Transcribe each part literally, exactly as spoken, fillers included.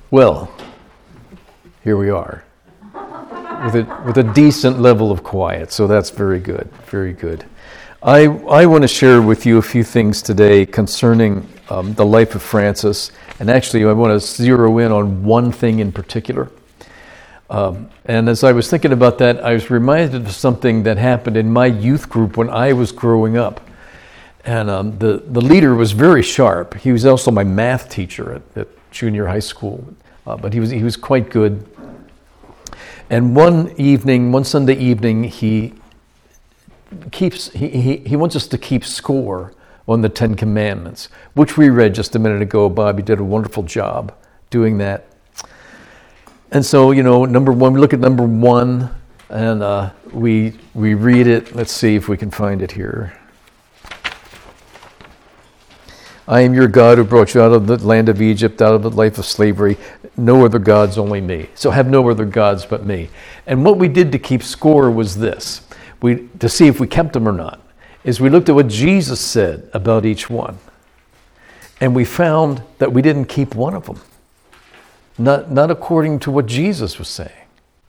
Well, here we are with a, with a decent level of quiet, so that's very good, very good. I, I want to share with you a few things today concerning um, the life of Francis, and actually I want to zero in on one thing in particular. Um, and as I was thinking about that, I was reminded of something that happened in my youth group when I was growing up. And um, the, the leader was very sharp. He was also my math teacher at, at junior high school, uh, but he was he was quite good. And one evening, one Sunday evening, he keeps he, he, he wants us to keep score on the Ten Commandments, which we read just a minute ago. Bobby did a wonderful job doing that. And so, you know, number one, we look at number one, and uh, we we read it. Let's see if we can find it here. I am your God who brought you out of the land of Egypt, out of the life of slavery. No other gods, only me. So have no other gods but me. And what we did to keep score was this. We to see if we kept them or not, is we looked at what Jesus said about each one. And we found that we didn't keep one of them. Not, not according to what Jesus was saying.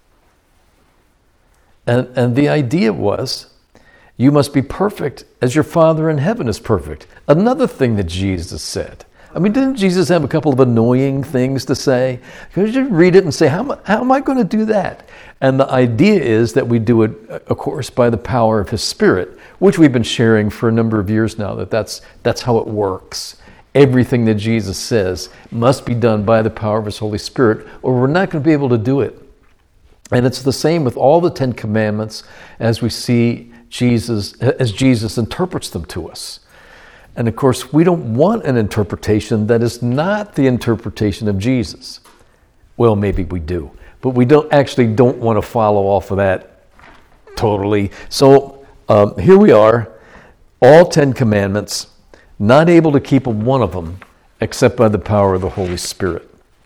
And, and the idea was, you must be perfect as your Father in heaven is perfect. Another thing that Jesus said. I mean, didn't Jesus have a couple of annoying things to say? Could you read it and say, how am, how am I going to do that? And the idea is that we do it, of course, by the power of His Spirit, which we've been sharing for a number of years now, that that's, that's how it works. Everything that Jesus says must be done by the power of His Holy Spirit, or we're not going to be able to do it. And it's the same with all the Ten Commandments as we see Jesus, as Jesus interprets them to us. And of course, we don't want an interpretation that is not the interpretation of Jesus. Well, maybe we do, but we don't actually don't want to follow off of that totally. So um, here we are, all Ten Commandments, not able to keep one of them except by the power of the Holy Spirit.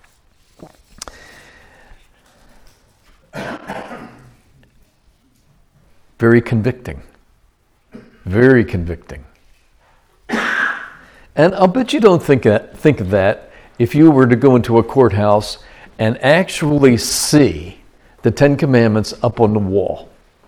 Very convicting. Very convicting. And I'll bet you don't think that, think of that if you were to go into a courthouse and actually see the Ten Commandments up on the wall.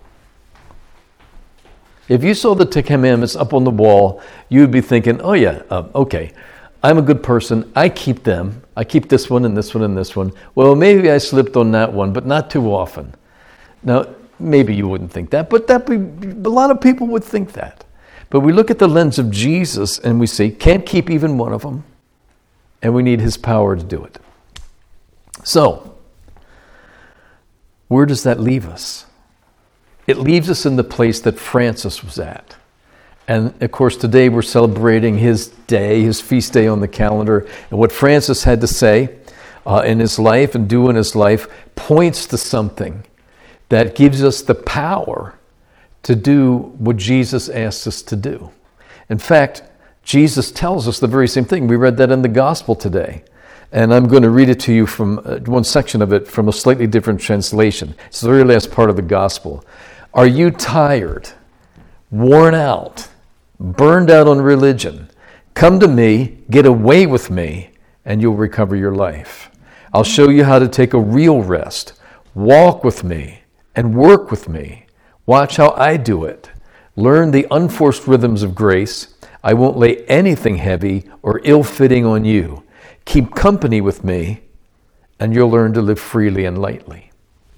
If you saw the Ten Commandments up on the wall, you'd be thinking, oh yeah, uh, okay, I'm a good person. I keep them. I keep this one and this one and this one. Well, maybe I slipped on that one, but not too often. Now, maybe you wouldn't think that, but that be, a lot of people would think that. But we look at the lens of Jesus and we say, can't keep even one of them, and we need His power to do it. So, where does that leave us? It leaves us in the place that Francis was at. And of course, today we're celebrating his day, his feast day on the calendar. And what Francis had to say uh, in his life and do in his life points to something that gives us the power to do what Jesus asks us to do. In fact, Jesus tells us the very same thing. We read that in the gospel today. And I'm going to read it to you from uh, one section of it from a slightly different translation. It's the very last part of the gospel. Are you tired, worn out, burned out on religion? Come to me, get away with me, and you'll recover your life. I'll show you how to take a real rest. Walk with me and work with me. Watch how I do it. Learn the unforced rhythms of grace. I won't lay anything heavy or ill-fitting on you. Keep company with me, and you'll learn to live freely and lightly.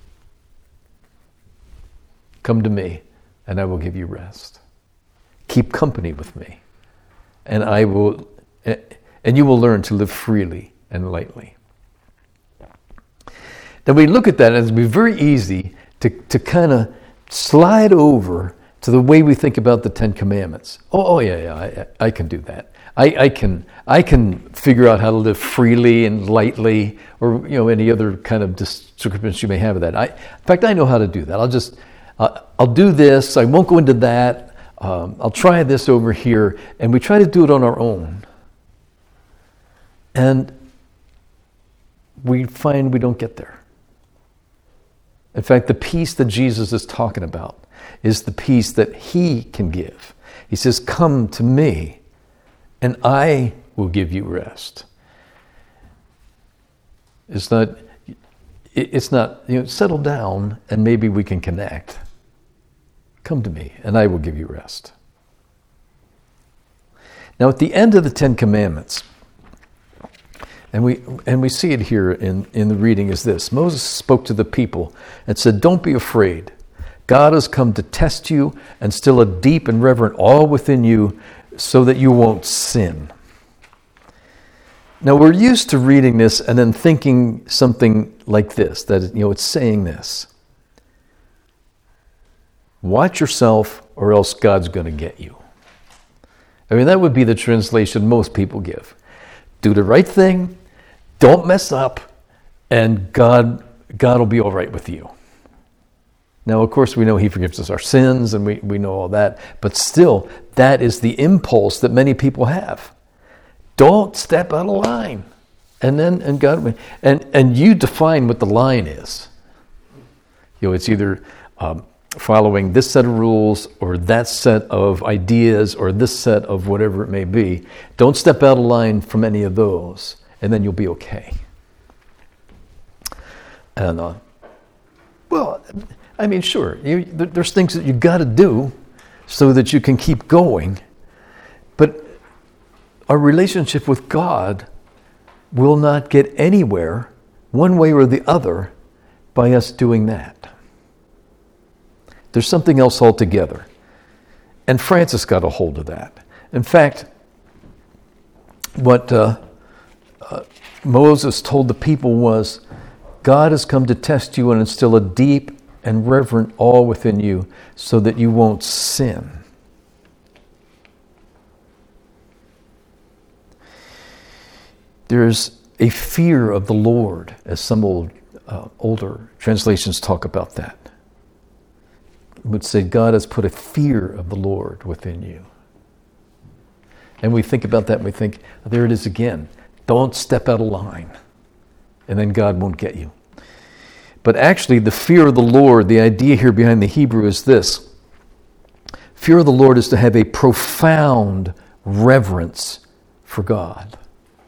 Come to me, and I will give you rest. Keep company with me, and I will, and you will learn to live freely and lightly. Then we look at that, and it'll be very easy to, to kind of slide over to the way we think about the Ten Commandments. Oh, oh yeah, yeah, I, I can do that. I, I can I can figure out how to live freely and lightly, or you know any other kind of descriptions you may have of that. I, in fact, I know how to do that. I'll just uh, I'll do this. I won't go into that. Um, I'll try this over here, and we try to do it on our own, and we find we don't get there. In fact, the peace that Jesus is talking about is the peace that He can give. He says, "Come to me, and I will give you rest." It's not, it's not, you know, settle down and maybe we can connect. Come to me and I will give you rest. Now at the end of the Ten Commandments, and we and we see it here in, in the reading is this. Moses spoke to the people and said, don't be afraid. God has come to test you and still a deep and reverent awe within you so that you won't sin. Now we're used to reading this and then thinking something like this, that you know it's saying this. Watch yourself or else God's going to get you. I mean, that would be the translation most people give. Do the right thing, don't mess up, and God, God will be all right with you. Now, of course, we know He forgives us our sins, and we, we know all that, but still, that is the impulse that many people have. Don't step out of line. And then, and God, and, and you define what the line is. You know, it's either um, following this set of rules or that set of ideas or this set of whatever it may be. Don't step out of line from any of those, and then you'll be okay. And, uh, well, I mean, sure, you, there's things that you've got to do so that you can keep going, but our relationship with God will not get anywhere, one way or the other, by us doing that. There's something else altogether. And Francis got a hold of that. In fact, what uh, uh, Moses told the people was, God has come to test you and instill a deep and reverent awe within you so that you won't sin. There's a fear of the Lord, as some old, uh, older translations talk about that. It would say God has put a fear of the Lord within you. And we think about that and we think, oh, there it is again. Don't step out of line. And then God won't get you. But actually, the fear of the Lord, the idea here behind the Hebrew is this. Fear of the Lord is to have a profound reverence for God.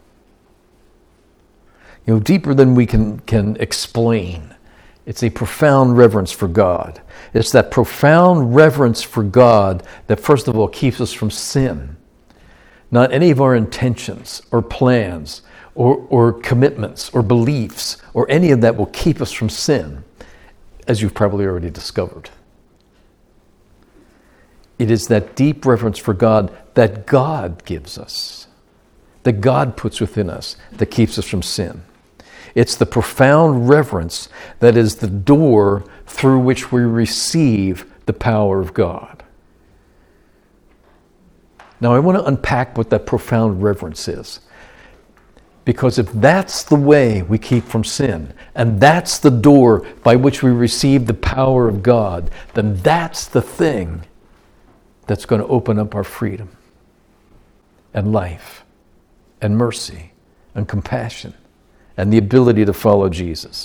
You know, deeper than we can, can explain. It's a profound reverence for God. It's that profound reverence for God that, first of all, keeps us from sin. Not any of our intentions or plans or, or commitments or beliefs or any of that will keep us from sin, as you've probably already discovered. It is that deep reverence for God that God gives us, that God puts within us, that keeps us from sin. It's the profound reverence that is the door through which we receive the power of God. Now, I want to unpack what that profound reverence is. Because if that's the way we keep from sin, and that's the door by which we receive the power of God, then that's the thing that's going to open up our freedom and life and mercy and compassion and the ability to follow Jesus.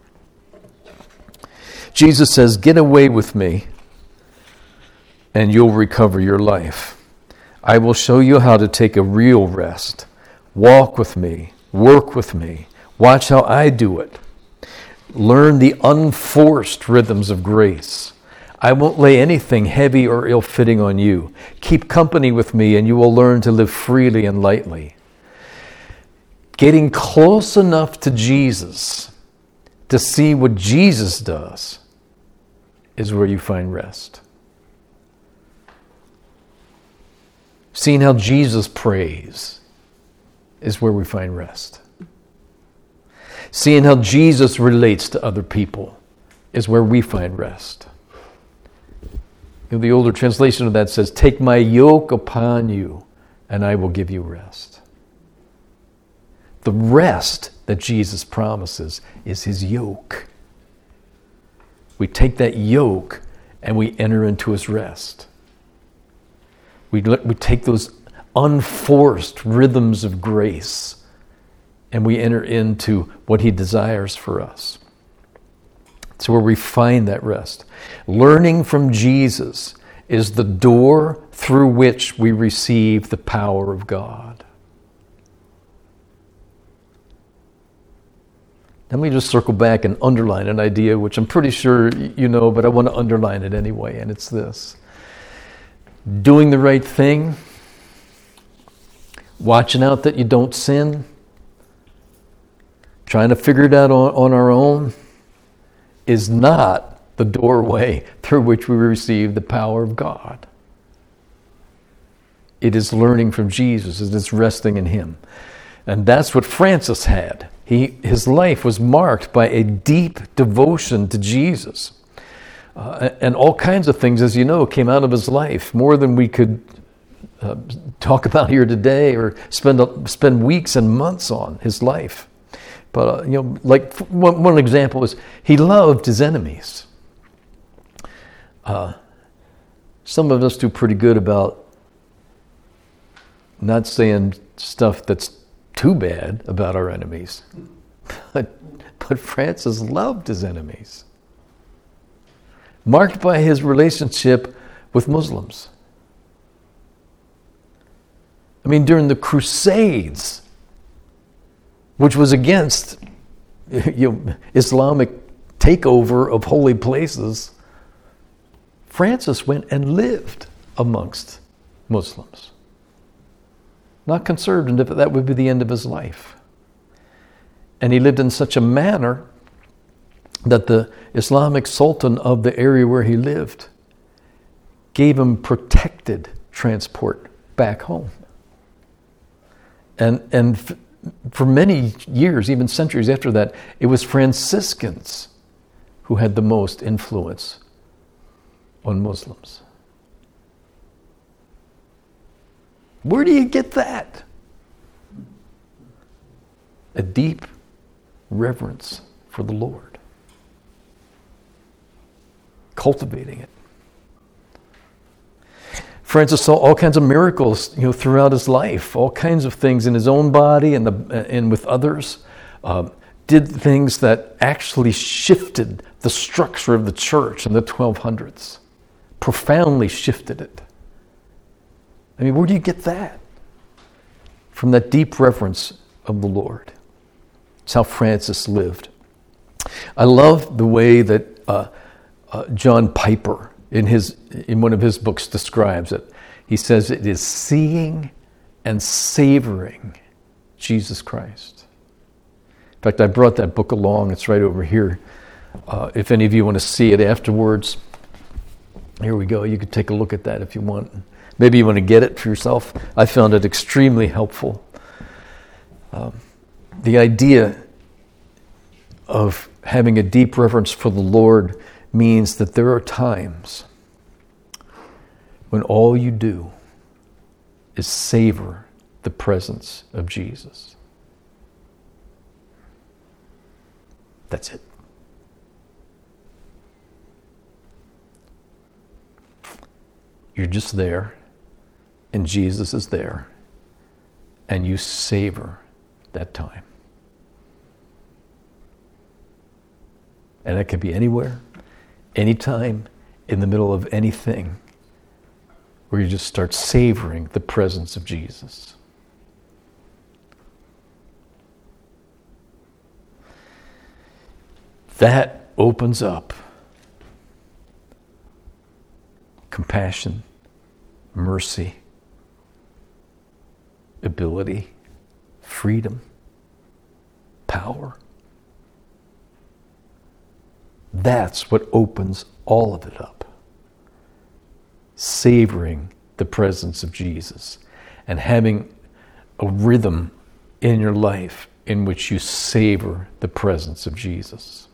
Jesus says, get away with me and you'll recover your life. I will show you how to take a real rest. Walk with me, work with me, watch how I do it. Learn the unforced rhythms of grace. I won't lay anything heavy or ill-fitting on you. Keep company with me and you will learn to live freely and lightly. Getting close enough to Jesus to see what Jesus does is where you find rest. Seeing how Jesus prays is where we find rest. Seeing how Jesus relates to other people is where we find rest. You know, the older translation of that says, take my yoke upon you and I will give you rest. The rest that Jesus promises is his yoke. We take that yoke and we enter into his rest. We, we take those unforced rhythms of grace and we enter into what he desires for us. It's where we find that rest. Learning from Jesus is the door through which we receive the power of God. Let me just circle back and underline an idea, which I'm pretty sure you know, but I want to underline it anyway, and it's this. Doing the right thing, watching out that you don't sin, trying to figure it out on, on our own, is not the doorway through which we receive the power of God. It is learning from Jesus. It is resting in Him. And that's what Francis had. He, his life was marked by a deep devotion to Jesus. Uh, and all kinds of things, as you know, came out of his life, more than we could uh, talk about here today or spend spend weeks and months on his life. But, uh, you know, like one, one example is he loved his enemies. Uh, some of us do pretty good about not saying stuff that's too bad about our enemies. But, but Francis loved his enemies. Marked by his relationship with Muslims. I mean, during the Crusades, which was against you know, Islamic takeover of holy places, Francis went and lived amongst Muslims. Not concerned if that would be the end of his life. And he lived in such a manner that the Islamic Sultan of the area where he lived gave him protected transport back home. And, and f- for many years, even centuries after that, it was Franciscans who had the most influence on Muslims. Where do you get that? A deep reverence for the Lord. Cultivating it. Francis saw all kinds of miracles, you know, throughout his life, all kinds of things in his own body and the and with others. Uh, did things that actually shifted the structure of the church in the twelve hundreds. Profoundly shifted it. I mean, where do you get that? From that deep reverence of the Lord. It's how Francis lived. I love the way that uh, uh, John Piper, in his in one of his books, describes it. He says it is seeing and savoring Jesus Christ. In fact, I brought that book along. It's right over here. Uh, if any of you want to see it afterwards, here we go. You can take a look at that if you want. Maybe you want to get it for yourself. I found it extremely helpful. Um, the idea of having a deep reverence for the Lord means that there are times when all you do is savor the presence of Jesus. That's it. You're just there, and Jesus is there, and you savor that time. And it can be anywhere, anytime, in the middle of anything, where you just start savoring the presence of Jesus. That opens up compassion, mercy, ability, freedom, power. That's what opens all of it up. Savoring the presence of Jesus and having a rhythm in your life in which you savor the presence of Jesus.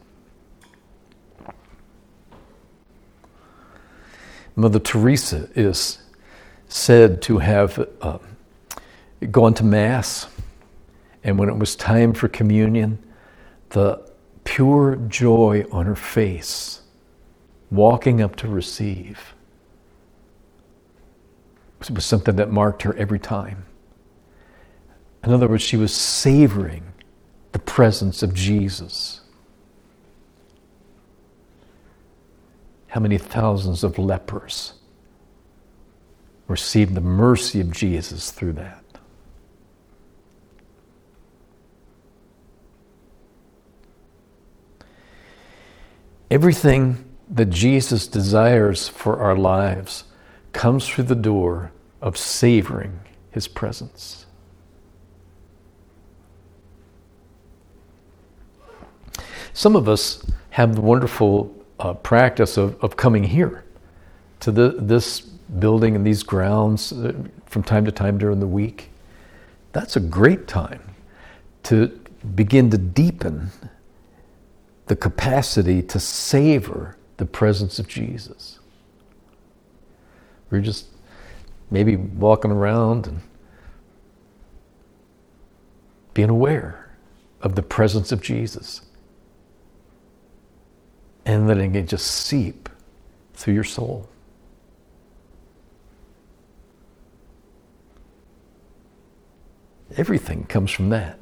Mother Teresa is said to have uh, gone to Mass, and when it was time for communion, the pure joy on her face, walking up to receive, it was something that marked her every time. In other words, she was savoring the presence of Jesus. How many thousands of lepers received the mercy of Jesus through that? Everything that Jesus desires for our lives comes through the door of savoring his presence. Some of us have the wonderful uh, practice of, of coming here to the, this building and these grounds uh, from time to time during the week. That's a great time to begin to deepen the capacity to savor the presence of Jesus. We're just maybe walking around and being aware of the presence of Jesus and letting it just seep through your soul. Everything comes from that.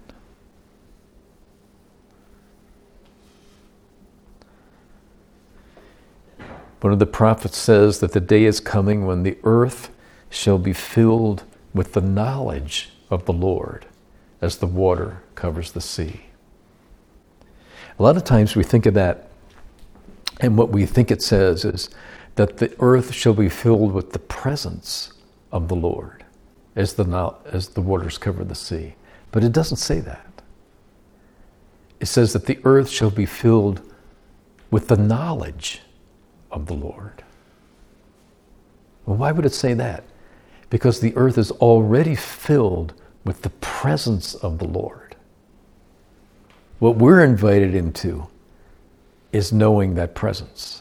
One of the prophets says that the day is coming when the earth shall be filled with the knowledge of the Lord as the water covers the sea. A lot of times we think of that, and what we think it says is that the earth shall be filled with the presence of the Lord as the, as the waters cover the sea. But it doesn't say that. It says that the earth shall be filled with the knowledge of the Lord. Well, why would it say that? Because the earth is already filled with the presence of the Lord. What we're invited into is knowing that presence.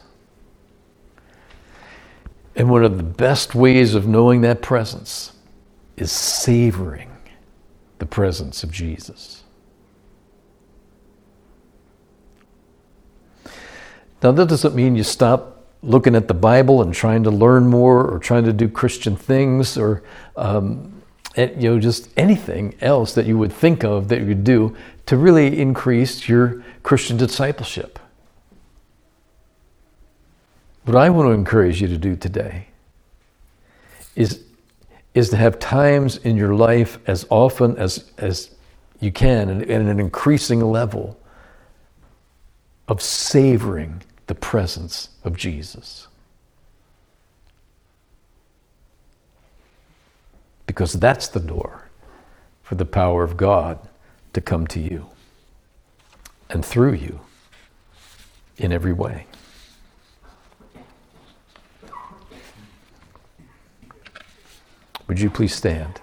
And one of the best ways of knowing that presence is savoring the presence of Jesus. Now, that doesn't mean you stop looking at the Bible and trying to learn more or trying to do Christian things or um, you know, just anything else that you would think of that you would do to really increase your Christian discipleship. What I want to encourage you to do today is, is to have times in your life as often as, as you can and at an increasing level of savoring the presence of Jesus. Because that's the door for the power of God to come to you and through you in every way. Would you please stand?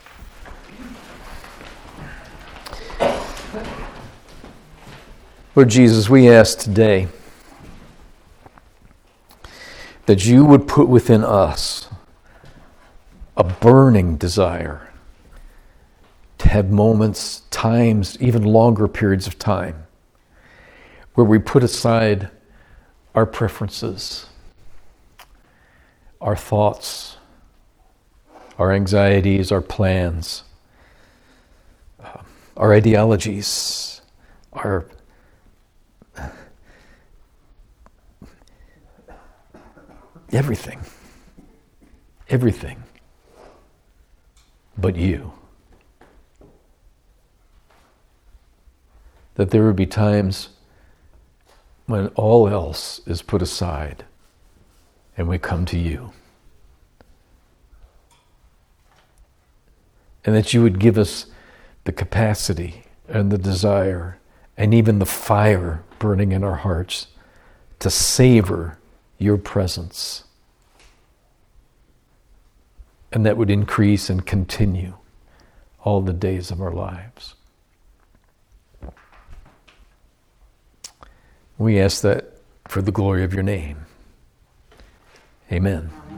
Lord Jesus, we ask today that you would put within us a burning desire to have moments, times, even longer periods of time where we put aside our preferences, our thoughts, our anxieties, our plans, uh, our ideologies, our everything, everything but you. That there would be times when all else is put aside and we come to you. And that you would give us the capacity and the desire and even the fire burning in our hearts to savor your presence. And that would increase and continue all the days of our lives. We ask that for the glory of your name. Amen.